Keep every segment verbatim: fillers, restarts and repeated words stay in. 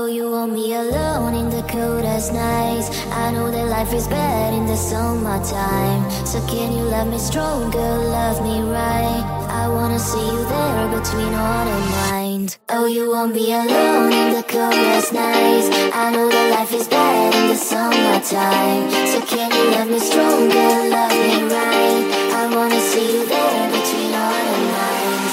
you won't be alone in the coldest nights. I know that life is bad in the summertime. So can you love me stronger, love me right? I wanna see you there between autumn mind. Oh, you won't be alone in the coldest nights. I know that life is bad in the summertime. So can you love me stronger, love me right? I wanna see you there between autumn mind.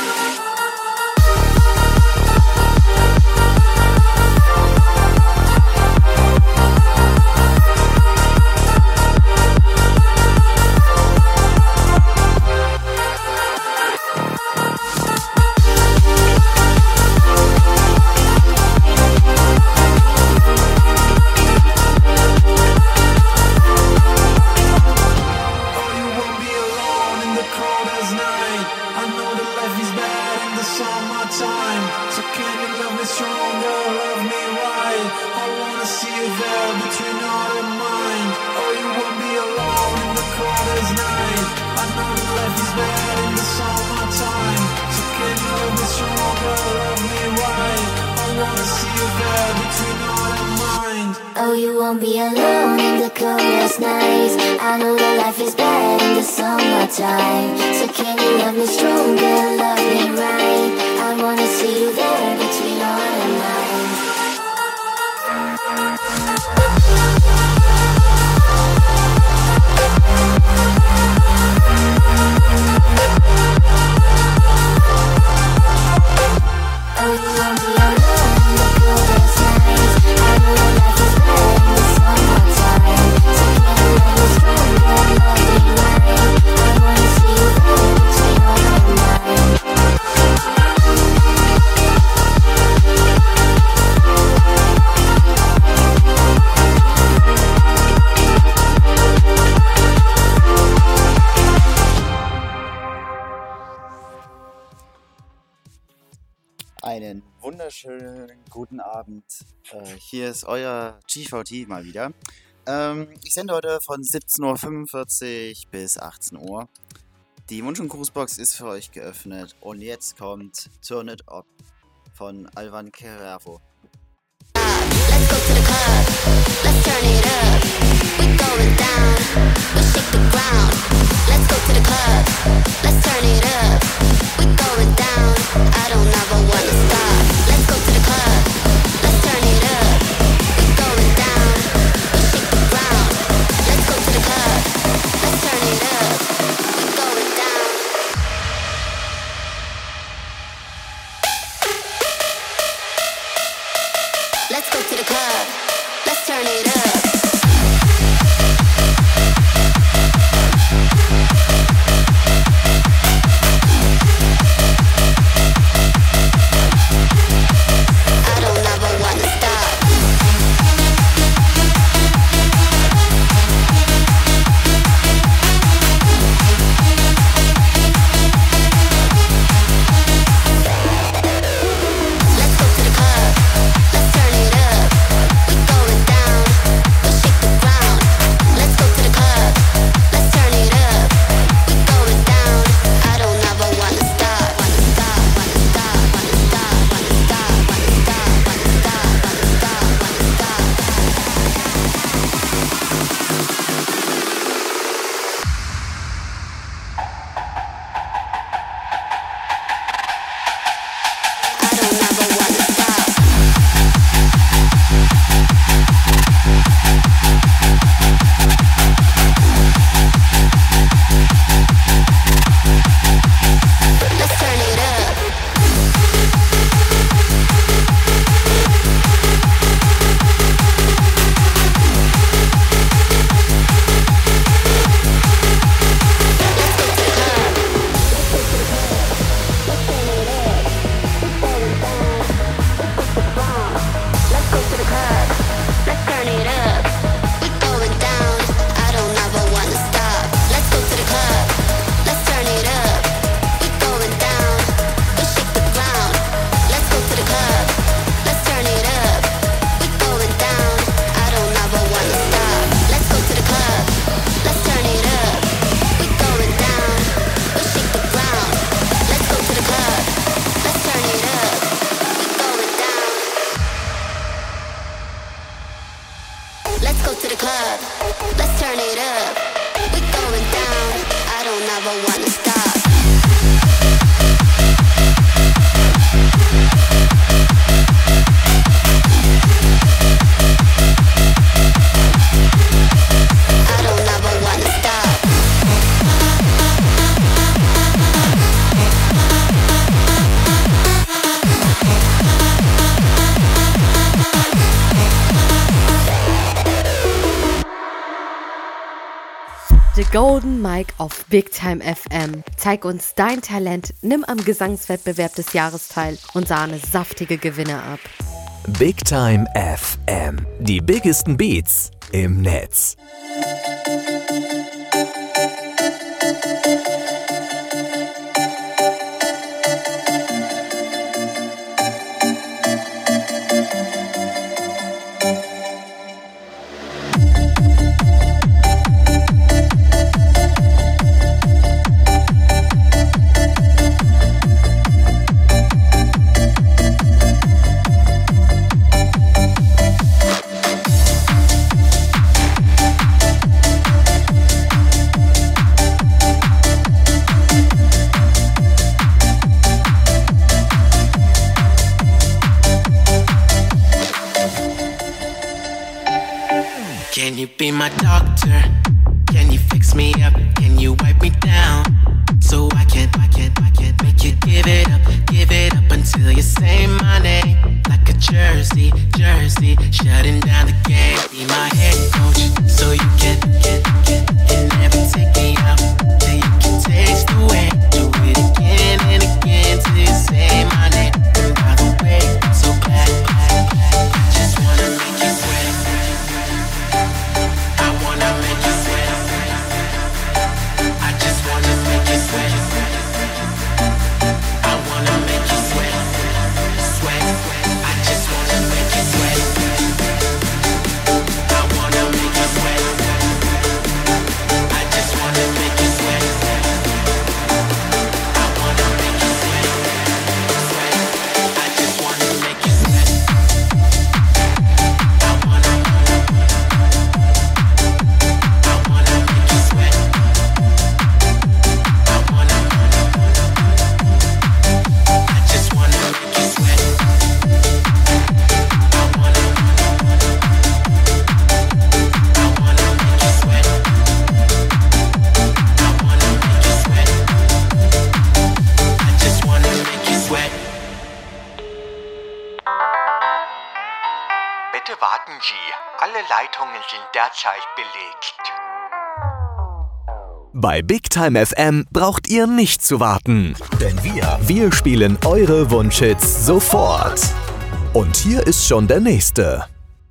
Oh, you won't be alone in the coldest nights. I know that life is bad in the summertime. So can you love me stronger, love me right? I wanna see you there between autumn lines. Oh, you won't be alone in the coldest nights. I know that life is bad in the summertime. So can you love me stronger, love me right? I wanna see you there between autumn lines. Einen wunderschönen guten Abend. Äh, hier ist euer G V T mal wieder. Ähm, ich sende heute von siebzehn Uhr fünfundvierzig bis achtzehn Uhr. Die Wunsch- und Grußbox ist für euch geöffnet und jetzt kommt Turn It Up von Alvan Keravo. Let's go to the club, let's turn it up. We're going down, we'll shake the ground. Let's go to the club, let's turn it up. We're going down, I don't ever wanna stop. Let's go to the club, let's turn it up. We're going down, we'll shake the ground. Let's go to the club, let's turn it up. We're going down. Let's go to the club, let's turn it up. I don't ever wanna stop. Let's go to the club, let's turn it up. We're going down, we'll shake the ground. Let's go to the club, let's turn it up. We're going down, I don't ever wanna stop. Wanna stop, wanna stop, wanna stop, wanna stop, wanna stop, wanna stop, wanna stop, wanna stop. I don't ever wanna stop. Let's turn it up. Let's go to the club. Golden Mike auf Big Time F M. Zeig uns dein Talent, nimm am Gesangswettbewerb des Jahres teil und sahne saftige Gewinne ab. Big Time F M. Die biggesten Beats im Netz. Can you be my doctor? Can you fix me up? Can you wipe me down? So I can, I can, I can make you give it up, give it up until you say my name. Like a jersey, jersey, shutting down the game. Be my head coach, so you can, can, can, can never take me out. Till you can taste the way. Do it again and again till you say my name. And by the way, I'm so glad, glad, glad. I just wanna make you sweat. I wanna make you sweat. I just wanna make you sweat. I wanna make you sweat. Sweat. I just wanna make you sweat. I wanna make you sweat. I just wanna make you sweat. I wanna make you sweat. Sweat. I just wanna make you sweat. I wanna I wanna make you sweat. I wanna I just wanna make you sweat. I wanna I wanna make you sweat. I wanna make you sweat. I just wanna make you sweat. Bitte warten Sie, alle Leitungen sind derzeit belegt. Bei Big Time F M braucht ihr nicht zu warten. Denn wir, wir spielen eure Wunschhits sofort. Und hier ist schon der nächste.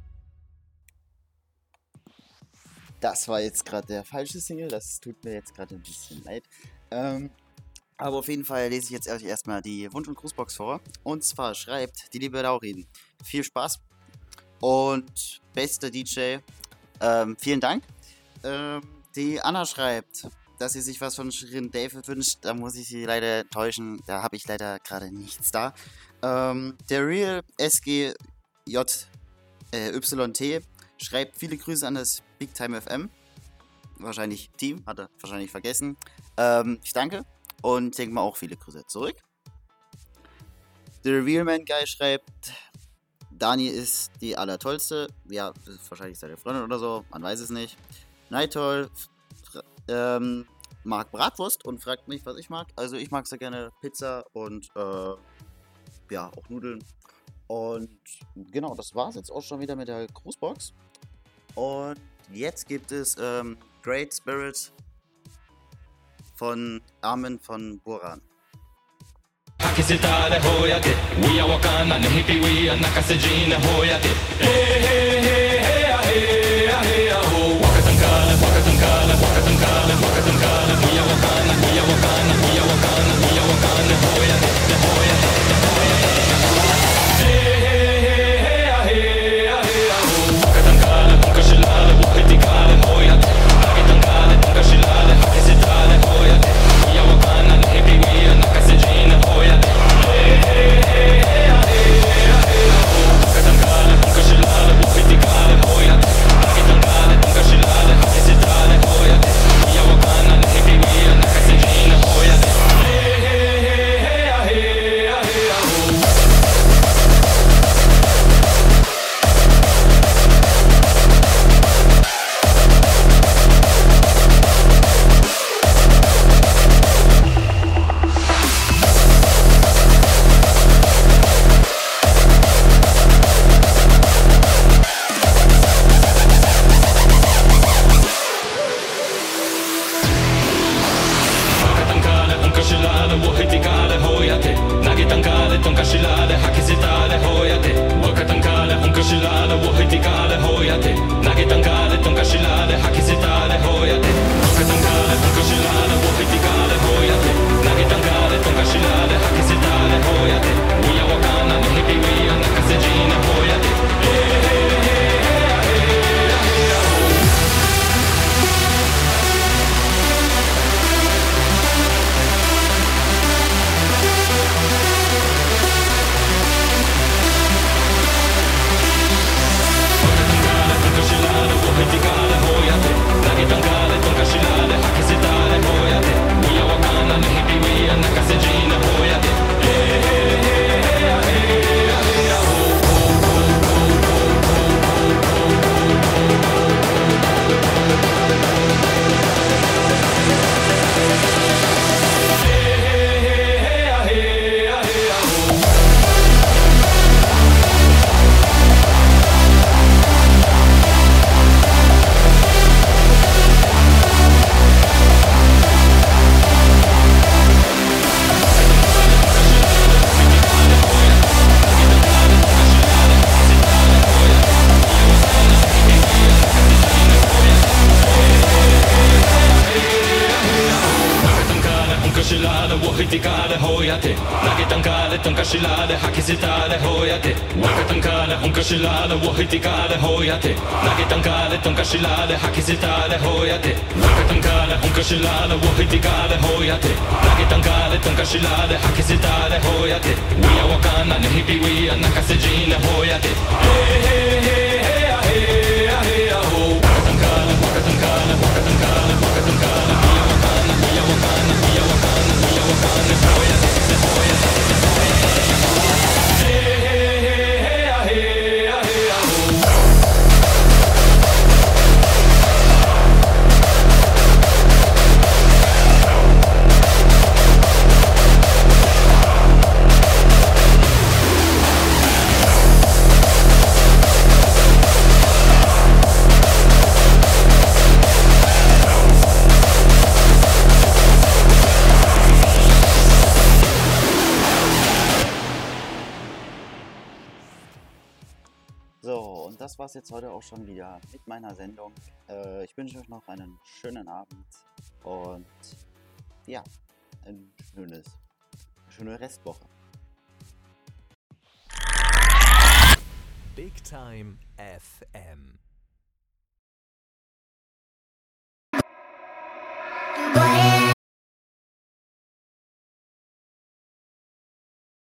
Das war jetzt gerade der falsche Single, das tut mir jetzt gerade ein bisschen leid. Ähm, aber auf jeden Fall lese ich jetzt euch erstmal die Wunsch- und Grußbox vor. Und zwar schreibt die liebe Laurin: Viel Spaß und bester D J, ähm, vielen Dank. Ähm, die Anna schreibt, dass sie sich was von Shirin David wünscht. Da muss ich sie leider enttäuschen, da habe ich leider gerade nichts da. Ähm, der Real S G J Y T schreibt viele Grüße an das Big Time F M. Wahrscheinlich Team, hat er wahrscheinlich vergessen. Ähm, ich danke und denke mal auch viele Grüße zurück. Der Real Man Guy schreibt: Dani ist die allertollste. Ja, das ist wahrscheinlich seine Freundin oder so, man weiß es nicht. Nightol ähm, mag Bratwurst und fragt mich, was ich mag. Also ich mag sehr gerne Pizza und äh, ja, auch Nudeln. Und genau, das war's jetzt auch schon wieder mit der Grußbox. Und jetzt gibt es ähm, Great Spirit von Armin von Boran. 吐き捨てたれほやて We are Wakanda ねひぴ We are 泣かせじねほやて Hey hey hey hey ah hey ah hey ah ho Wakatankala Wakatankala Wakatankala Wakatankala We are Wakanda We are Wakanda We are Wakanda We are Wakanda ho ya te ho ya te ho ya te Hey hey hey hey ah hey ah hey ah ho Wakatankala Wakashilala Wakitikala ho ya te Wakatankala Wakashilala Wakisitala ho ya te We are Wakanda ne hipi We are 泣かせじねほやて Hey hey hey hey ah hey ah hey ah ho Wakatankala Wakashilala Wakitikala Tonkashilade, Hakisitade, Hoyate, Wakatankale, Hunkashilade, Wahitikale, Hoyate, Nagitankale, Tonkashilade, Hakisitade, Hoyate, Wakatankale, Hunkashilade, Wahitikale, Hoyate, Nagitankale, Tonkashilade, Hakisitade, Hoyate, Uya Wakana, Nihipi, Wia, Nakasejina, Hoyate, Hey, hey, hey, hey, hey, hey, oh. Hitikale hoyate, nagitankale tonkashilade, hakisitale hoyate, uya wakana nihipi wia nakasejina hoyate, hey hey hey hey hey hey hey ho ho Hitikale hoyate, nagitankale tonkashilade, hakisitale hoyate, wakatankale hunkashilade, wahitikale hoyate, nagitankale tonkashilade, hakisitale hoyate, wakatankale hunkashilade, wahitikale hoyate, nagitankale tonkashilade, hakisitale hoyate, uya wakana nihipi wia nakasejina hoyate, hey hey hey hey hey hey ho, wakatankale wakatankale wakatankale wakatankale, uya wakana uya wakana uya wakana uya wakana hoyate hoyate hoyate, hey hey hey hey hey hey ho. So, und das war's jetzt heute auch schon wieder mit meiner Sendung. Äh, ich wünsche euch noch einen schönen Abend und ja, ein schönes, eine schöne Restwoche. Big Time F M.